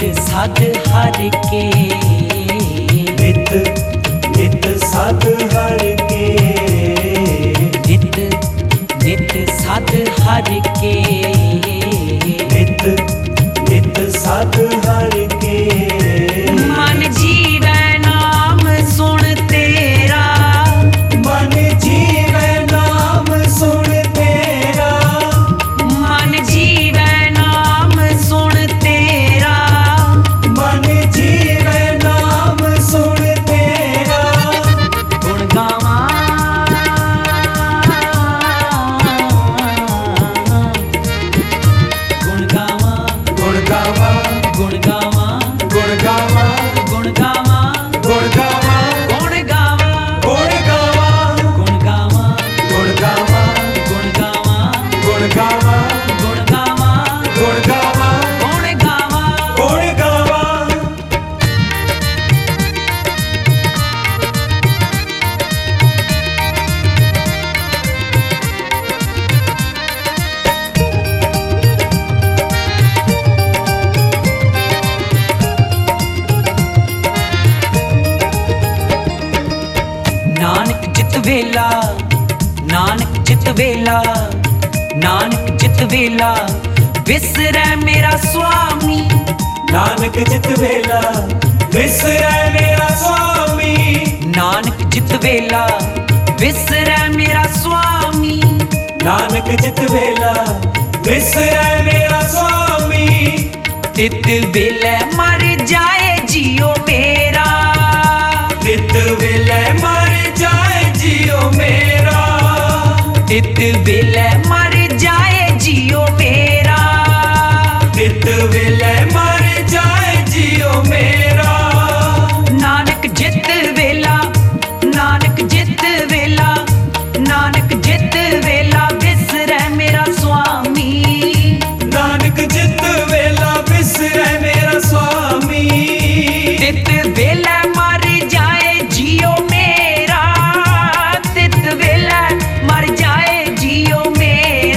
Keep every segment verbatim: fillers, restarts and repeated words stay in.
नित सद हर के नित नित सद हर के नित नित सद हर के नित नित सद हर के मन जीवै नाम सुन तेरा मन जीवै नाम सुन तेरा मन जीवै नाम सुन तेरा मन जीवै नाम सुन तेरा गुण गावा गुण गावा गुण गावा गुण गावा गुण गावा गुण गावा गुण गावा गुण गावा गुण गावा गुण गावा गुण गावा गुण गावा गुण गावा गुण गावा गुण गावा गुण गावा गुण गावा नानक जित वेला नानक जित वेला नानक जित वेला विसरै मेरा स्वामी नानक जित वेला विसरै मेरा स्वामी नानक जित वेला विसरै मेरा स्वामी नानक जित वेला विसरै मेरा स्वामी तित वेलै मर जाए जियो मेरा तित वेले मर जाए जियो मेरा तित वेलै मर जाए जियो मेरा तित वेले मर जाए जियो मेरा नानक जित वेला नानक जित वेला नानक जित वेला विसरै मेरा स्वामी नानक जित वेला विसरै मेरा स्वामी तित वेलै मर जाए जियो मेरा तित वेलै मर जाए जियो मेरा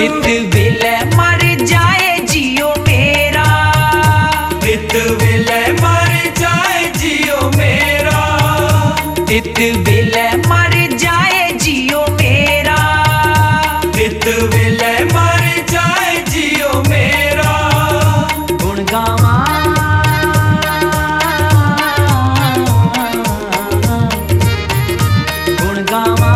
नित वेले मर जाए जियो मेरा, नित वेले मर जाए जियो मेरा, नित वेले मर जाए जियो मेरा, नित वेले मर जाए जियो मेरा। गुण गावा गुण गावा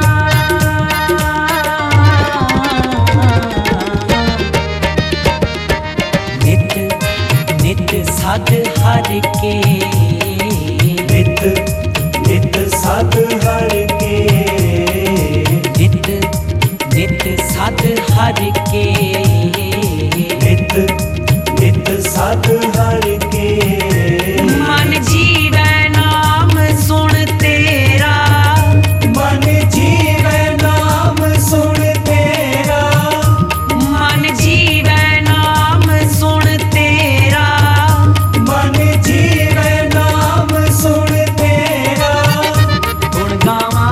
नित नित साध हर के, नित नित साध हर के, नित नित साध हर के, नित नित साध हर के। मन जीवै नाम सुन तेरा, मन जीवै नाम सुन तेरा, मन जीवै नाम सुन तेरा, मन जीवै नाम सुन तेरा। गुण गावा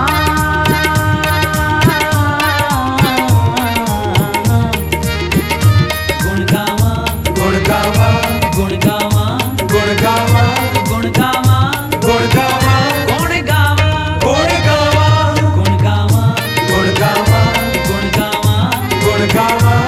गुण गावा गुण गावा गुण गावा गुण गावा गुण गावा गुण गावा गुण गावा गुण गावा गुण गावा गुण गावा गुण गावा गुण गावा